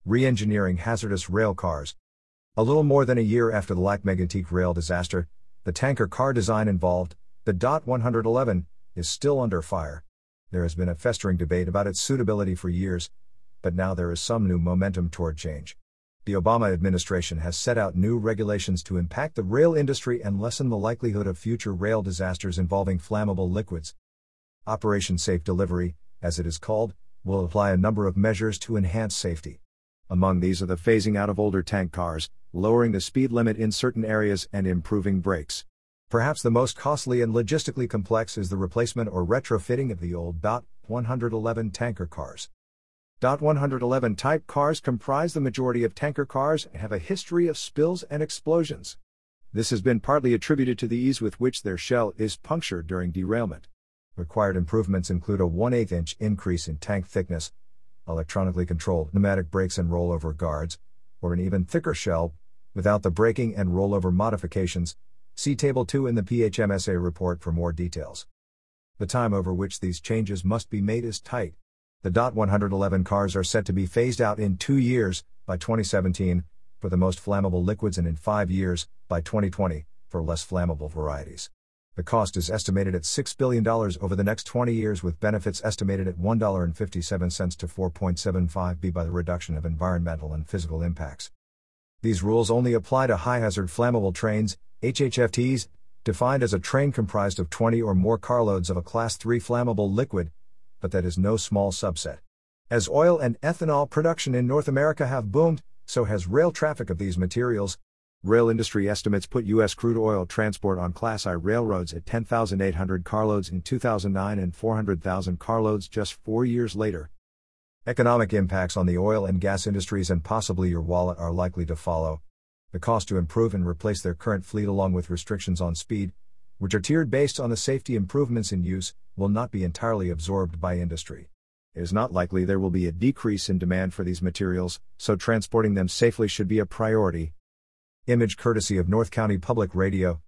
Re-engineering hazardous rail cars. A little more than a year after the Lac-Mégantic rail disaster, the tanker car design involved, the DOT 111, is still under fire. There has been a festering debate about its suitability for years, but now there is some new momentum toward change. The Obama administration has set out new regulations to impact the rail industry and lessen the likelihood of future rail disasters involving flammable liquids. Operation Safe Delivery, as it is called, will apply a number of measures to enhance safety. Among these are the phasing out of older tank cars, lowering the speed limit in certain areas, and improving brakes. Perhaps the most costly and logistically complex is the replacement or retrofitting of the old DOT 111 tanker cars. DOT 111 type cars comprise the majority of tanker cars and have a history of spills and explosions. This has been partly attributed to the ease with which their shell is punctured during derailment. Required improvements include a 1/8 inch increase in tank thickness, electronically controlled pneumatic brakes and rollover guards, or an even thicker shell, without the braking and rollover modifications. See Table 2 in the PHMSA report for more details. The time over which these changes must be made is tight. The DOT 111 cars are set to be phased out in 2 years, by 2017, for the most flammable liquids, and in 5 years, by 2020, for less flammable varieties. The cost is estimated at $6 billion over the next 20 years, with benefits estimated at $1.57 to $4.75 by the reduction of environmental and physical impacts. These rules only apply to high-hazard flammable trains, HHFTs, defined as a train comprised of 20 or more carloads of a Class 3 flammable liquid, but that is no small subset. As oil and ethanol production in North America have boomed, so has rail traffic of these materials. Rail industry estimates put U.S. crude oil transport on Class I railroads at 10,800 carloads in 2009 and 400,000 carloads just 4 years later. Economic impacts on the oil and gas industries and possibly your wallet are likely to follow. The cost to improve and replace their current fleet, along with restrictions on speed, which are tiered based on the safety improvements in use, will not be entirely absorbed by industry. It is not likely there will be a decrease in demand for these materials, so transporting them safely should be a priority. Image courtesy of North County Public Radio.